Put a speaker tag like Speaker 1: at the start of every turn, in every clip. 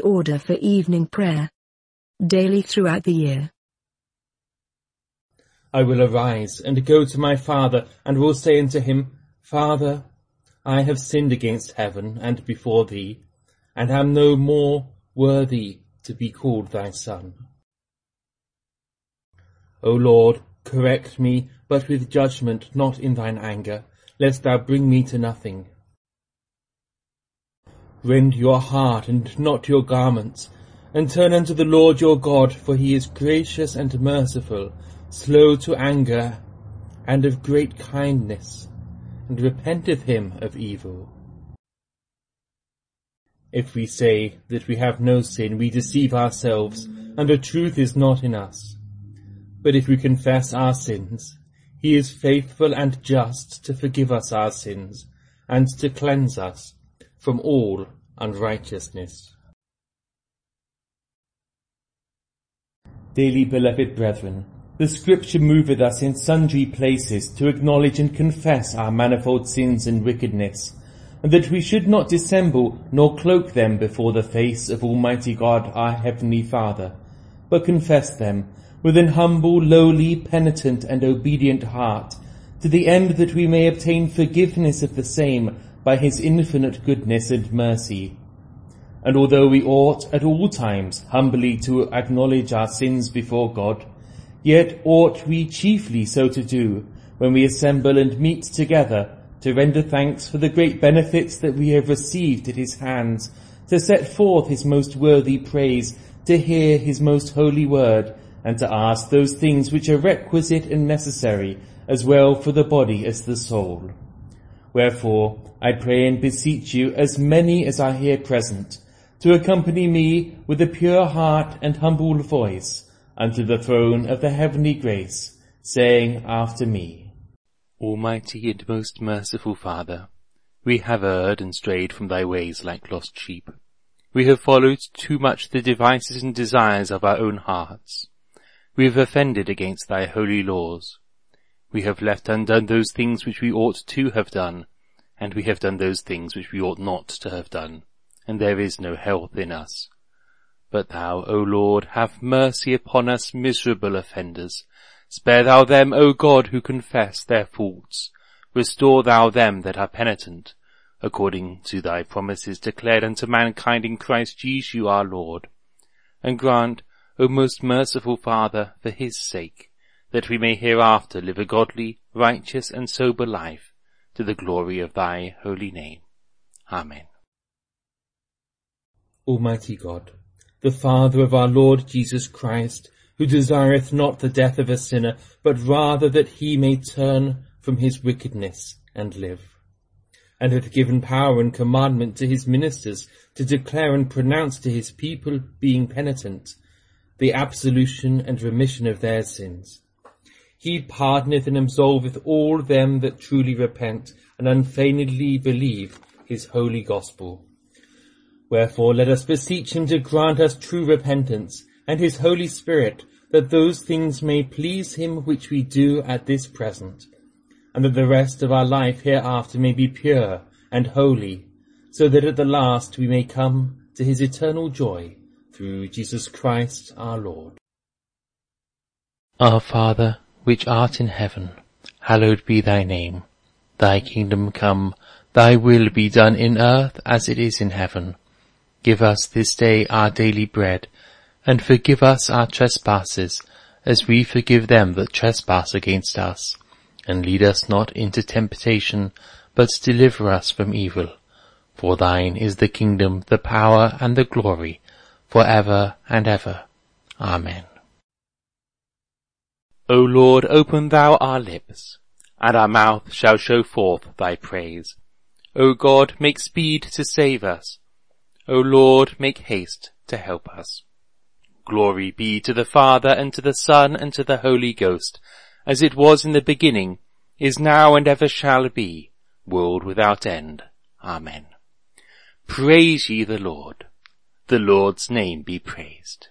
Speaker 1: order for evening prayer. Daily throughout the year.
Speaker 2: I will arise and go to my father, and will say unto him, Father, I have sinned against heaven and before thee, and am no more worthy to be called thy son. O Lord, correct me, but with judgment, not in thine anger, lest thou bring me to nothing. Rend your heart and not your garments, and turn unto the Lord your God, for he is gracious and merciful, slow to anger, and of great kindness, and repenteth him of evil. If we say that we have no sin, we deceive ourselves, and the truth is not in us. But if we confess our sins, he is faithful and just to forgive us our sins, and to cleanse us from all unrighteousness. Dearly beloved brethren, the Scripture moveth us in sundry places to acknowledge and confess our manifold sins and wickedness, and that we should not dissemble nor cloak them before the face of Almighty God our Heavenly Father, but confess them with an humble, lowly, penitent, and obedient heart, to the end that we may obtain forgiveness of the same by his infinite goodness and mercy. And although we ought at all times humbly to acknowledge our sins before God, yet ought we chiefly so to do when we assemble and meet together to render thanks for the great benefits that we have received at his hands, to set forth his most worthy praise, to hear his most holy word, and to ask those things which are requisite and necessary, as well for the body as the soul. Wherefore, I pray and beseech you, as many as are here present, to accompany me with a pure heart and humble voice unto the throne of the heavenly grace, saying after me,
Speaker 3: Almighty and most merciful Father, we have erred and strayed from thy ways like lost sheep. We have followed too much the devices and desires of our own hearts. We have offended against thy holy laws. We have left undone those things which we ought to have done, and we have done those things which we ought not to have done, and there is no health in us. But thou, O Lord, have mercy upon us miserable offenders. Spare thou them, O God, who confess their faults. Restore thou them that are penitent, according to thy promises declared unto mankind in Christ Jesus our Lord. And grant, O most merciful Father, for his sake, that we may hereafter live a godly, righteous, and sober life, to the glory of thy holy name. Amen.
Speaker 2: Almighty God, the Father of our Lord Jesus Christ, who desireth not the death of a sinner, but rather that he may turn from his wickedness and live, and hath given power and commandment to his ministers to declare and pronounce to his people, being penitent, the absolution and remission of their sins. He pardoneth and absolveth all them that truly repent and unfeignedly believe his holy gospel. Wherefore let us beseech him to grant us true repentance, and his Holy Spirit, that those things may please him which we do at this present, and that the rest of our life hereafter may be pure and holy, so that at the last we may come to his eternal joy, through Jesus Christ our Lord.
Speaker 3: Our Father, which art in heaven, hallowed be thy name. Thy kingdom come, thy will be done in earth as it is in heaven. Give us this day our daily bread, and forgive us our trespasses, as we forgive them that trespass against us. And lead us not into temptation, but deliver us from evil. For thine is the kingdom, the power, and the glory, for ever and ever. Amen. O Lord, open thou our lips, and our mouth shall show forth thy praise. O God, make speed to save us. O Lord, make haste to help us. Glory be to the Father, and to the Son, and to the Holy Ghost, as it was in the beginning, is now, and ever shall be, world without end. Amen. Praise ye the Lord. The Lord's name be praised.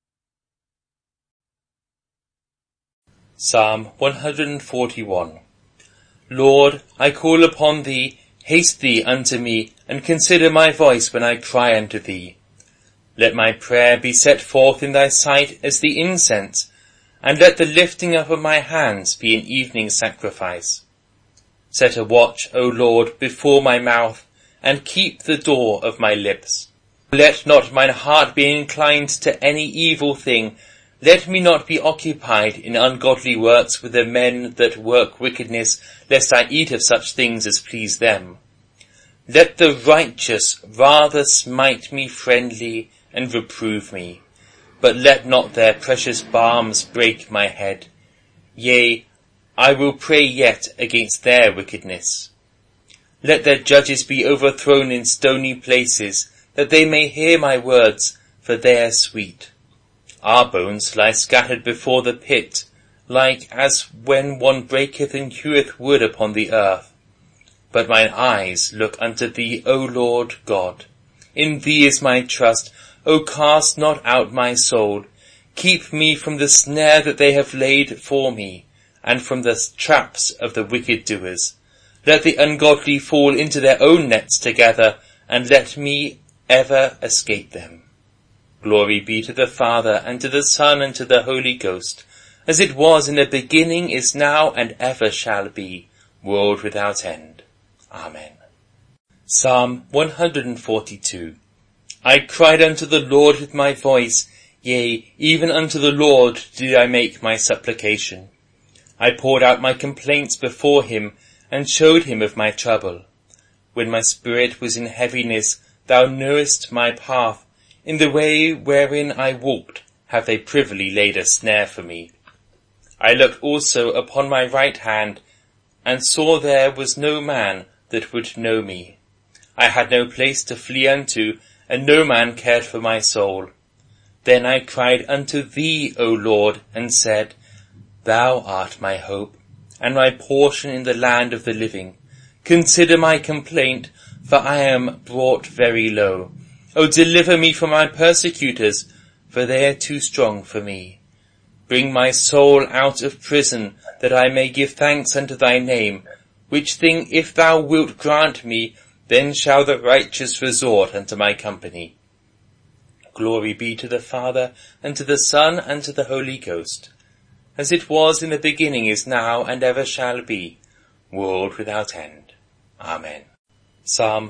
Speaker 3: Psalm 141. Lord, I call upon thee, haste thee unto me, and consider my voice when I cry unto thee.
Speaker 2: Let my prayer be set forth in thy sight as the incense, and let the lifting up of my hands be an evening sacrifice. Set a watch, O Lord, before my mouth, and keep the door of my lips. Let not mine heart be inclined to any evil thing. Let me not be occupied in ungodly works with the men that work wickedness, lest I eat of such things as please them. Let the righteous rather smite me friendly and reprove me, but let not their precious balms break my head. Yea, I will pray yet against their wickedness. Let their judges be overthrown in stony places, that they may hear my words, for they are sweet. Our bones lie scattered before the pit, like as when one breaketh and heweth wood upon the earth. But mine eyes look unto thee, O Lord God. In thee is my trust. O cast not out my soul. Keep me from the snare that they have laid for me, and from the traps of the wicked doers. Let the ungodly fall into their own nets together, and let me ever escape them. Glory be to the Father, and to the Son, and to the Holy Ghost, as it was in the beginning, is now, and ever shall be, world without end. Amen. Psalm 142. I cried unto the Lord with my voice, yea, even unto the Lord did I make my supplication. I poured out my complaints before him, and showed him of my trouble. When my spirit was in heaviness, thou knewest my path. In the way wherein I walked have they privily laid a snare for me. I looked also upon my right hand, and saw there was no man that would know me. I had no place to flee unto, and no man cared for my soul. Then I cried unto thee, O Lord, and said, Thou art my hope, and my portion in the land of the living. Consider my complaint, for I am brought very low. O deliver me from my persecutors, for they are too strong for me. Bring my soul out of prison, that I may give thanks unto thy name, which thing if thou wilt grant me, then shall the righteous resort unto my company. Glory be to the Father, and to the Son, and to the Holy Ghost, as it was in the beginning, is now, and ever shall be, world without end. Amen. Psalm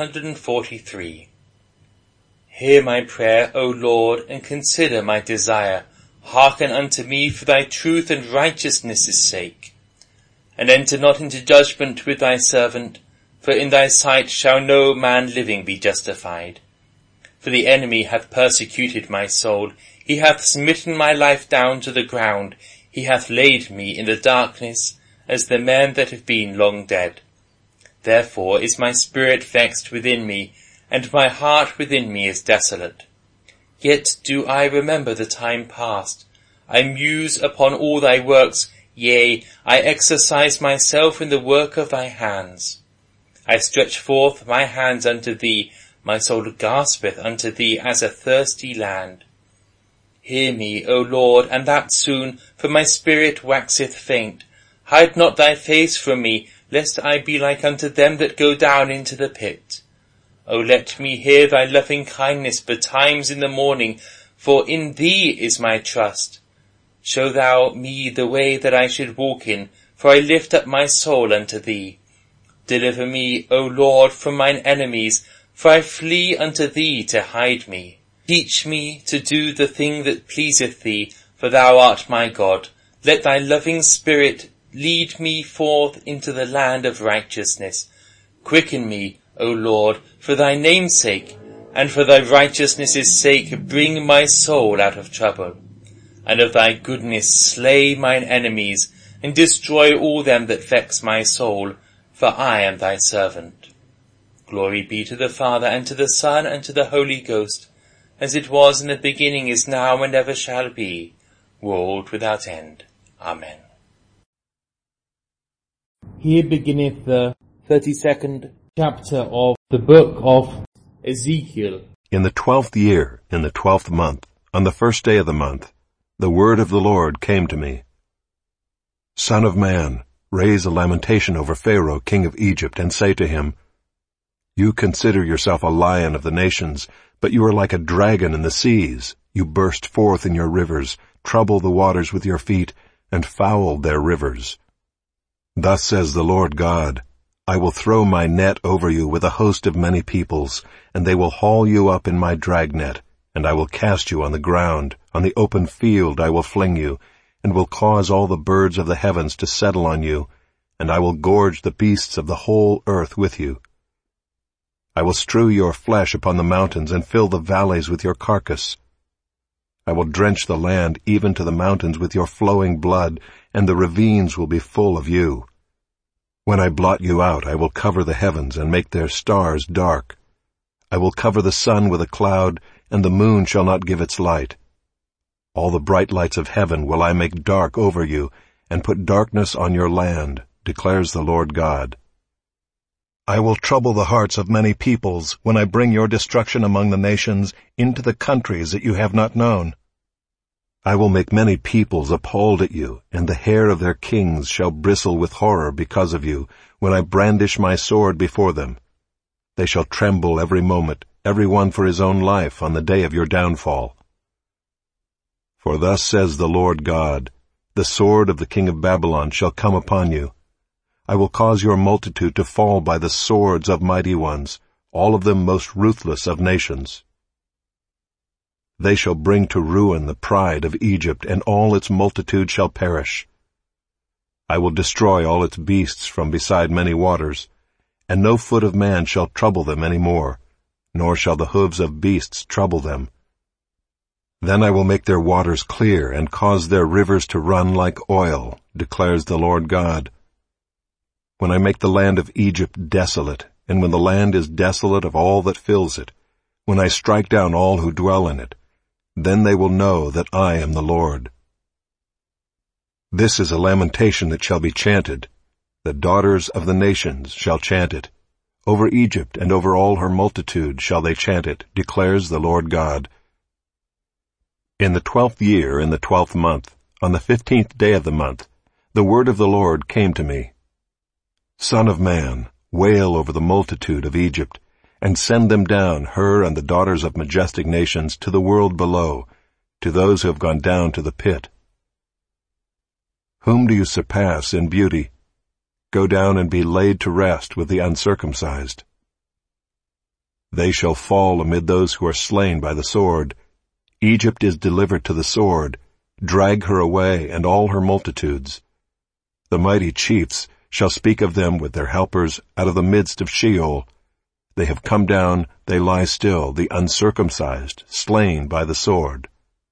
Speaker 2: 143. Hear my prayer, O Lord, and consider my desire. Hearken unto me for thy truth and righteousness' sake. And enter not into judgment with thy servant, for in thy sight shall no man living be justified. For the enemy hath persecuted my soul. He hath smitten my life down to the ground. He hath laid me in the darkness, as the men that have been long dead. Therefore is my spirit vexed within me, and my heart within me is desolate. Yet do I remember the time past. I muse upon all thy works, yea, I exercise myself in the work of thy hands. I stretch forth my hands unto thee, my soul gaspeth unto thee as a thirsty land. Hear me, O Lord, and that soon, for my spirit waxeth faint. Hide not thy face from me, lest I be like unto them that go down into the pit. O let me hear thy loving kindness betimes in the morning, for in thee is my trust. Show thou me the way that I should walk in, for I lift up my soul unto thee. Deliver me, O Lord, from mine enemies, for I flee unto thee to hide me. Teach me to do the thing that pleaseth thee, for thou art my God. Let thy loving spirit lead me forth into the land of righteousness. Quicken me, O Lord, for thy name's sake, and for thy righteousness' sake bring my soul out of trouble. And of thy goodness slay mine enemies, and destroy all them that vex my soul, for I am thy servant. Glory be to the Father, and to the Son, and to the Holy Ghost, as it was in the beginning, is now, and ever shall be, world without end. Amen.
Speaker 4: Here beginneth the 32nd chapter of the book of Ezekiel.
Speaker 5: In the 12th year, in the 12th month, on the first day of the month, the word of the Lord came to me. Son of man, raise a lamentation over Pharaoh, king of Egypt, and say to him, You consider yourself a lion of the nations, But you are like a dragon in the seas. You burst forth in your rivers, trouble the waters with your feet, and foul their rivers. Thus says the Lord God, I will throw my net over you with a host of many peoples, and they will haul you up in my dragnet, and I will cast you on the ground. On the open field I will fling you, and will cause all the birds of the heavens to settle on you, and I will gorge the beasts of the whole earth with you. I will strew your flesh upon the mountains, and fill the valleys with your carcass. I will drench the land even to the mountains with your flowing blood, and the ravines will be full of you. When I blot you out, I will cover the heavens, and make their stars dark. I will cover the sun with a cloud, and the moon shall not give its light. All the bright lights of heaven will I make dark over you, and put darkness on your land, declares the Lord God. I will trouble the hearts of many peoples when I bring your destruction among the nations into the countries that you have not known. I will make many peoples appalled at you, and the hair of their kings shall bristle with horror because of you, when I brandish my sword before them. They shall tremble every moment, every one for his own life, on the day of your downfall. For thus says the Lord God, the sword of the king of Babylon shall come upon you. I will cause your multitude to fall by the swords of mighty ones, all of them most ruthless of nations. They shall bring to ruin the pride of Egypt, and all its multitude shall perish. I will destroy all its beasts from beside many waters, and no foot of man shall trouble them any more, nor shall the hooves of beasts trouble them. Then I will make their waters clear, and cause their rivers to run like oil, declares the Lord God. When I make the land of Egypt desolate, and when the land is desolate of all that fills it, when I strike down all who dwell in it, then they will know that I am the Lord. This is a lamentation that shall be chanted. The daughters of the nations shall chant it. Over Egypt and over all her multitude shall they chant it, declares the Lord God. In the 12th year, in the 12th month, on the 15th day of the month, the word of the Lord came to me. Son of man, wail over the multitude of Egypt, and send them down, her and the daughters of majestic nations, to the world below, to those who have gone down to the pit. Whom do you surpass in beauty? Go down and be laid to rest with the uncircumcised. They shall fall amid those who are slain by the sword. Egypt is delivered to the sword. Drag her away, and all her multitudes. The mighty chiefs shall speak of them with their helpers out of the midst of Sheol. They have come down, they lie still, the uncircumcised, slain by the sword.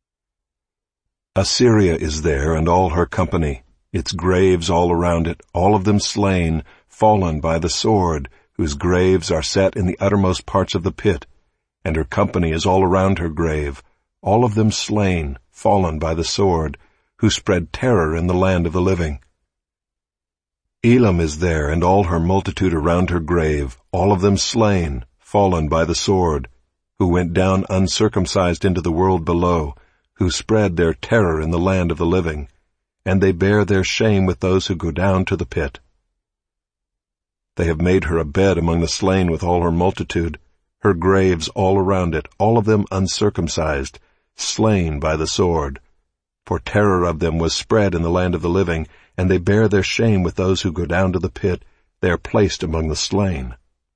Speaker 5: Assyria is there, and all her company, its graves all around it, all of them slain, fallen by the sword, whose graves are set in the uttermost parts of the pit, and her company is all around her grave, all of them slain, fallen by the sword, who spread terror in the land of the living. Elam is there, and all her multitude around her grave, all of them slain, fallen by the sword, who went down uncircumcised into the world below, who spread their terror in the land of the living, and they bear their shame with those who go down to the pit. They have made her a bed among the slain with all her multitude, her graves all around it, all of them uncircumcised, slain by the sword. For terror of them was spread in the land of the living, and they bear their shame with those who go down to the pit. They are placed among the slain.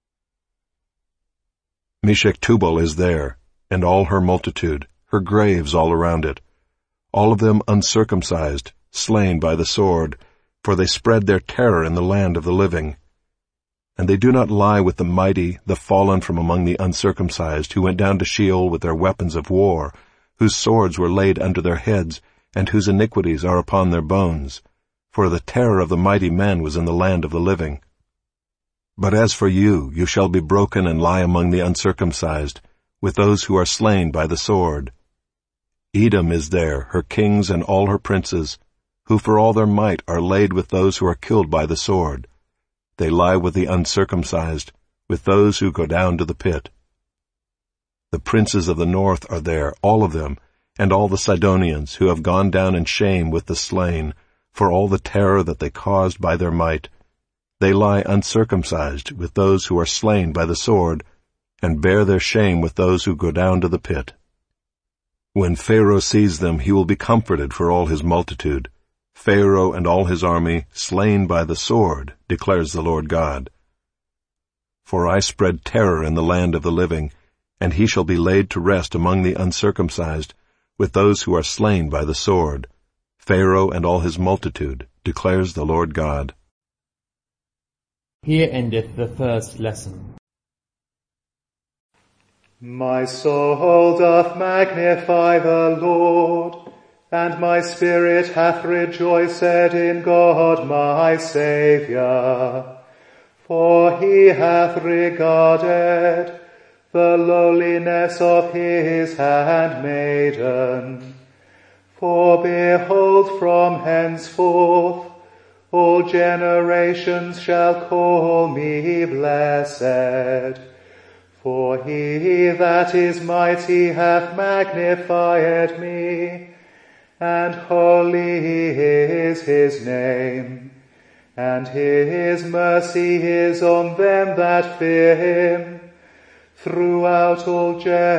Speaker 5: Meshech Tubal is there, and all her multitude, her graves all around it, all of them uncircumcised, slain by the sword, for they spread their terror in the land of the living. And they do not lie with the mighty, the fallen from among the uncircumcised, who went down to Sheol with their weapons of war, whose swords were laid under their heads, and whose iniquities are upon their bones. For the terror of the mighty men was in the land of the living. But as for you, you shall be broken and lie among the uncircumcised, with those who are slain by the sword. Edom is there, her kings and all her princes, who for all their might are laid with those who are killed by the sword. They lie with the uncircumcised, with those who go down to the pit. The princes of the north are there, all of them, and all the Sidonians, who have gone down in shame with the slain, for all the terror that they caused by their might. They lie uncircumcised with those who are slain by the sword, and bear their shame with those who go down to the pit. When Pharaoh sees them, he will be comforted for all his multitude. Pharaoh and all his army slain by the sword, declares the Lord God. For I spread terror in the land of the living, and he shall be laid to rest among the uncircumcised, with those who are slain by the sword. Pharaoh and all his multitude, declares the Lord God.
Speaker 2: Here endeth the first lesson.
Speaker 6: My soul doth magnify the Lord, and my spirit hath rejoiced in God my Saviour. For he hath regarded the lowliness of his handmaiden. For behold, from henceforth all generations shall call me blessed. For he that is mighty hath magnified me, and holy is his name, and his mercy is on them that fear him throughout all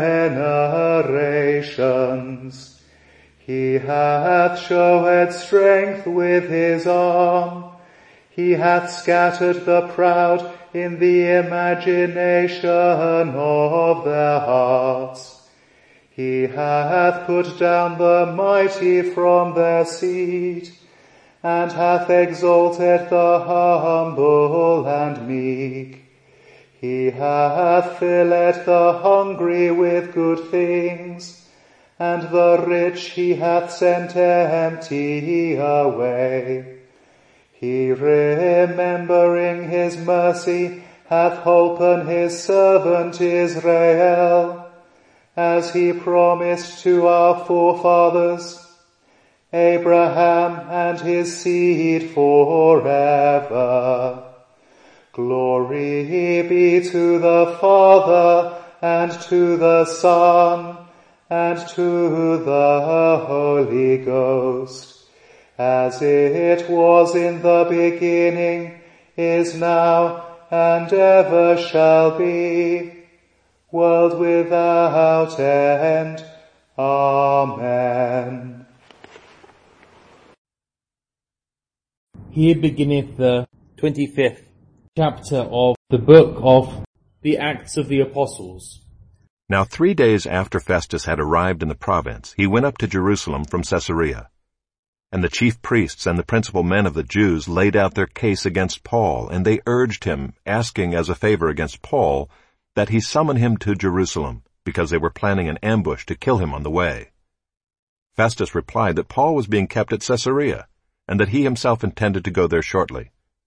Speaker 6: generations. He hath showed strength with his arm. He hath scattered the proud in the imagination of their hearts. He hath put down the mighty from their seat, and hath exalted the humble and meek. He hath filled the hungry with good things, and the rich he hath sent empty away. He, remembering his mercy, hath holpen his servant Israel, as he promised to our forefathers, Abraham and his seed forever. Glory be to the Father, and to the Son, and to the Holy Ghost, as it was in the beginning, is now, and ever shall be, world without end. Amen.
Speaker 2: Here beginneth the 25th chapter of the book of the Acts of the Apostles.
Speaker 5: Now 3 days after Festus had arrived in the province, he went up to Jerusalem from Caesarea. And the chief priests and the principal men of the Jews laid out their case against Paul, and they urged him, asking as a favor against Paul, that he summon him to Jerusalem, because they were planning an ambush to kill him on the way. Festus replied that Paul was being kept at Caesarea, and that he himself intended to go there shortly.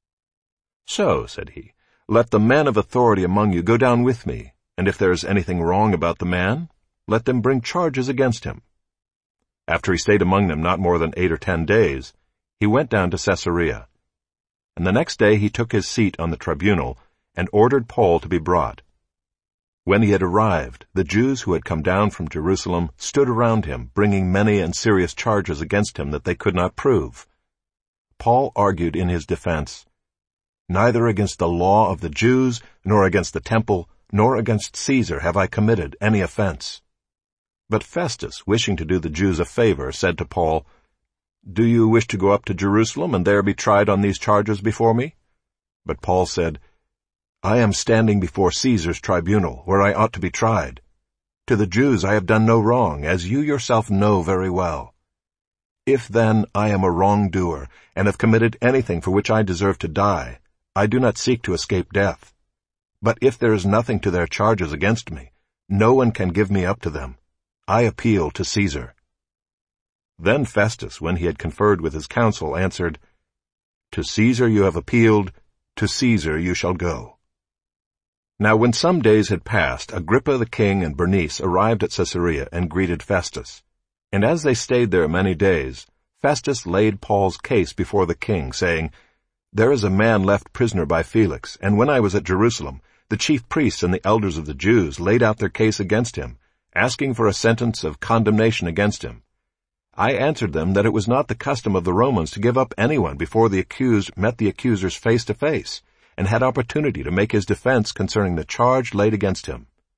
Speaker 5: So, said he, let the men of authority among you go down with me, and if there is anything wrong about the man, let them bring charges against him. After he stayed among them not more than 8 or 10 days, he went down to Caesarea. And the next day he took his seat on the tribunal and ordered Paul to be brought. When he had arrived, the Jews who had come down from Jerusalem stood around him, bringing many and serious charges against him that they could not prove. Paul argued in his defense, "Neither against the law of the Jews, nor against the temple, nor against Caesar have I committed any offense." But Festus, wishing to do the Jews a favor, said to Paul, "Do you wish to go up to Jerusalem and there be tried on these charges before me?" But Paul said, "I am standing before Caesar's tribunal, where I ought to be tried. To the Jews I have done no wrong, as you yourself know very well. If then I am a wrongdoer, and have committed anything for which I deserve to die, I do not seek to escape death. But if there is nothing to their charges against me, no one can give me up to them. I appeal to Caesar." Then Festus, when he had conferred with his council, answered, "To Caesar you have appealed, to Caesar you shall go." Now when some days had passed, Agrippa the king and Bernice arrived at Caesarea and greeted Festus. And as they stayed there many days, Festus laid Paul's case before the king, saying, "There is a man left prisoner by Felix, and when I was at Jerusalem, the chief priests and the elders of the Jews laid out their case against him, asking for a sentence of condemnation against him. I answered them that it was not the custom of the Romans to give up anyone before the accused met the accusers face to face, and had opportunity to make his defense concerning the charge laid against him.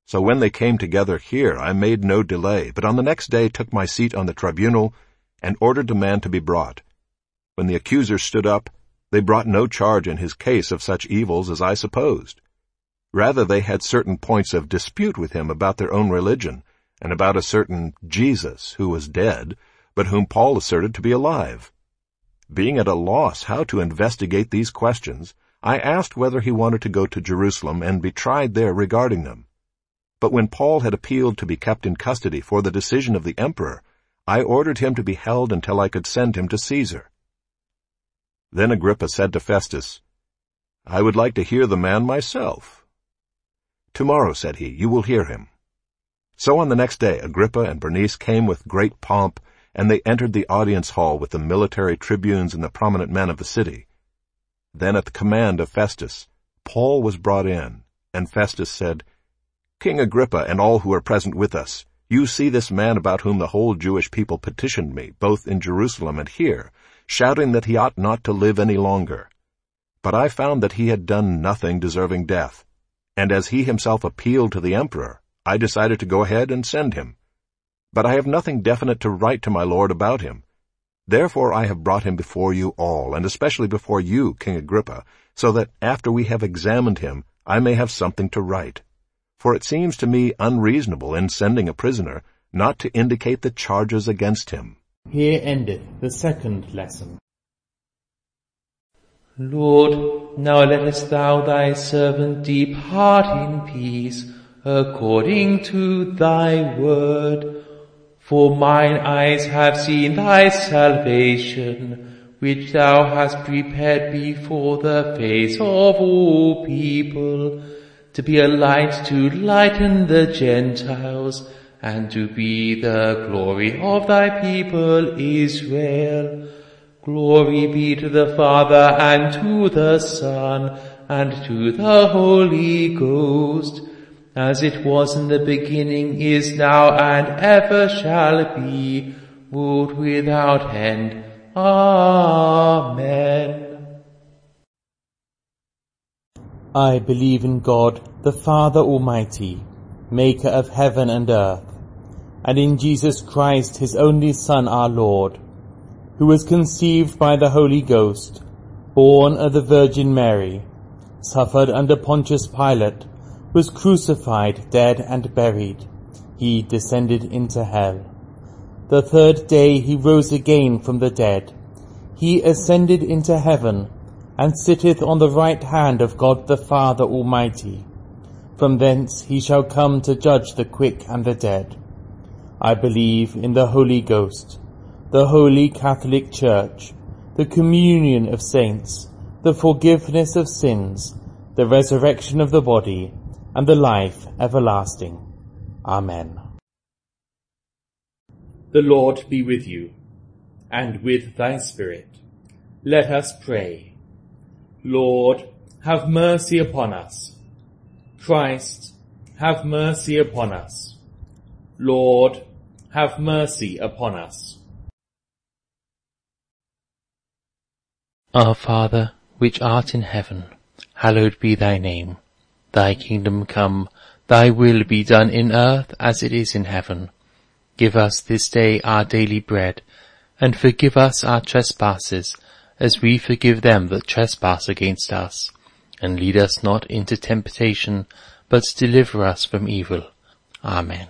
Speaker 5: So when they came together here, I made no delay, but on the next day took my seat on the tribunal and ordered the man to be brought. When the accusers stood up, they brought no charge in his case of such evils as I supposed. Rather, they had certain points of dispute with him about their own religion, and about a certain Jesus who was dead, but whom Paul asserted to be alive. Being at a loss how to investigate these questions, I asked whether he wanted to go to Jerusalem and be tried there regarding them. But when Paul had appealed to be kept in custody for the decision of the emperor, I ordered him to be held until I could send him to Caesar. Then Agrippa said to Festus, "I would like to hear the man myself." "Tomorrow," said he, "you will hear him." So on the next day Agrippa and Bernice came with great pomp, and they entered the audience hall with the military tribunes and the prominent men of the city. Then at the command of Festus, Paul was brought in, and Festus said, "King Agrippa and all who are present with us, you see this man about whom the whole Jewish people petitioned me, both in Jerusalem and here, shouting that he ought not to live any longer. But I found that he had done nothing deserving death, and as he himself appealed to the emperor, I decided to go ahead and send him. But I have nothing definite to write to my lord about him. Therefore I have brought him before you all, and especially before you, King Agrippa, so that after we have examined him, I may have something to write. For it seems to me unreasonable in sending a prisoner not to indicate the charges against him."
Speaker 2: Here endeth the second lesson.
Speaker 3: Lord, now lettest thou thy servant depart in peace, according to thy word. For mine eyes have seen thy salvation, which thou hast prepared before the face of all people, to be a light to lighten the Gentiles, and to be the glory of thy people Israel. Glory be to the Father, and to the Son, and to the Holy Ghost, as it was in the beginning, is now, and ever shall be, world without end. Amen.
Speaker 2: I believe in God, the Father Almighty, maker of heaven and earth, and in Jesus Christ, his only Son, our Lord, who was conceived by the Holy Ghost, born of the Virgin Mary, suffered under Pontius Pilate, was crucified, dead, and buried. He descended into hell. The third day he rose again from the dead. He ascended into heaven, and sitteth on the right hand of God the Father Almighty. From thence he shall come to judge the quick and the dead. I believe in the Holy Ghost, the Holy Catholic Church, the communion of saints, the forgiveness of sins, the resurrection of the body, and the life everlasting. Amen.
Speaker 4: The Lord be with you, and with thy spirit. Let us pray. Lord, have mercy upon us. Christ, have mercy upon us. Lord, have mercy upon us.
Speaker 3: Our Father, which art in heaven, hallowed be thy name. Thy kingdom come, thy will be done in earth as it is in heaven. Give us this day our daily bread, and forgive us our trespasses, as we forgive them that trespass against us. And lead us not into temptation, but deliver us from evil. Amen.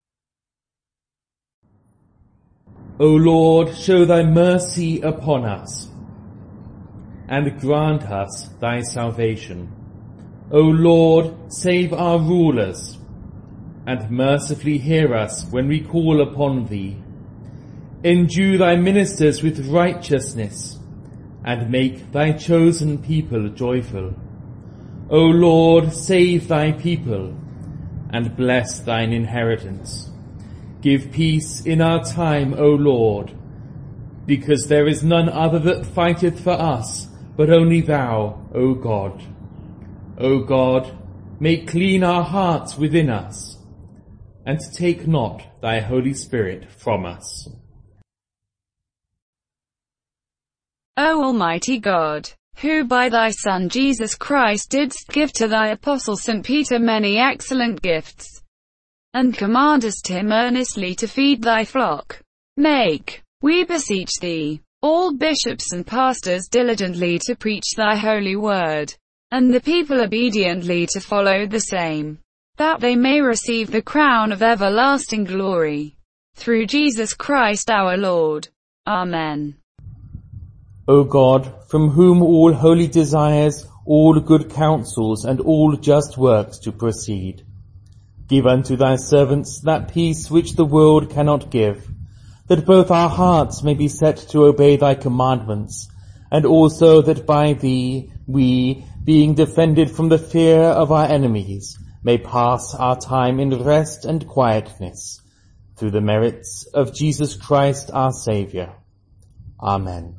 Speaker 4: O Lord, show thy mercy upon us, and grant us thy salvation. O Lord, save our rulers, and mercifully hear us when we call upon thee. Endue thy ministers with righteousness, and make thy chosen people joyful. O Lord, save thy people, and bless thine inheritance. Give peace in our time, O Lord, because there is none other that fighteth for us, but only thou, O God. O God, make clean our hearts within us, and take not thy Holy Spirit from us.
Speaker 7: O Almighty God, who by thy Son Jesus Christ didst give to thy apostle St. Peter many excellent gifts, and commandest him earnestly to feed thy flock. Make, we beseech thee, all bishops and pastors diligently to preach thy holy word, and the people obediently to follow the same, that they may receive the crown of everlasting glory. Through Jesus Christ our Lord. Amen.
Speaker 2: O God, from whom all holy desires, all good counsels, and all just works to proceed, give unto thy servants that peace which the world cannot give, that both our hearts may be set to obey thy commandments, and also that by thee we, being defended from the fear of our enemies, may pass our time in rest and quietness, through the merits of Jesus Christ our Saviour. Amen.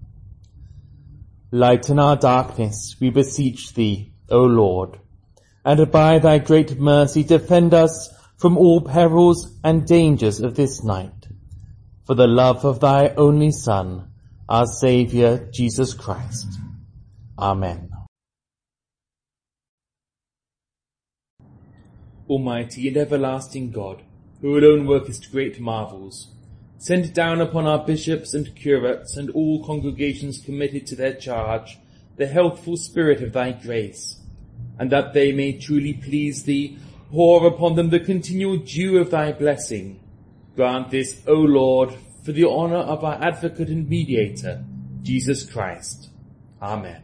Speaker 2: Lighten our darkness, we beseech thee, O Lord, and by thy great mercy defend us from all perils and dangers of this night, for the love of thy only Son, our Saviour, Jesus Christ. Amen. Almighty and everlasting God, who alone workest great marvels, send down upon our bishops and curates and all congregations committed to their charge the healthful spirit of thy grace, and that they may truly please thee, pour upon them the continual dew of thy blessing. Grant this, O Lord, for the honour of our advocate and mediator, Jesus Christ. Amen.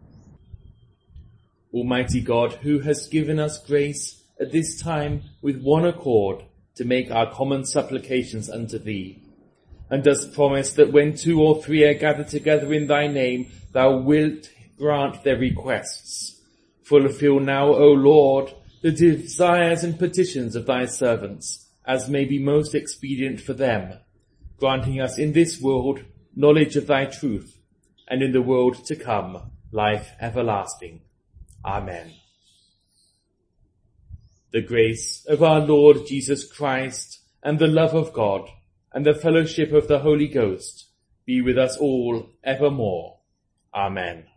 Speaker 2: Almighty God, who hast given us grace at this time with one accord to make our common supplications unto thee, and dost promise that when 2 or 3 are gathered together in thy name, thou wilt grant their requests. Fulfill now, O Lord, the desires and petitions of thy servants, as may be most expedient for them, granting us in this world knowledge of thy truth, and in the world to come life everlasting. Amen. The grace of our Lord Jesus Christ, and the love of God, and the fellowship of the Holy Ghost be with us all evermore. Amen.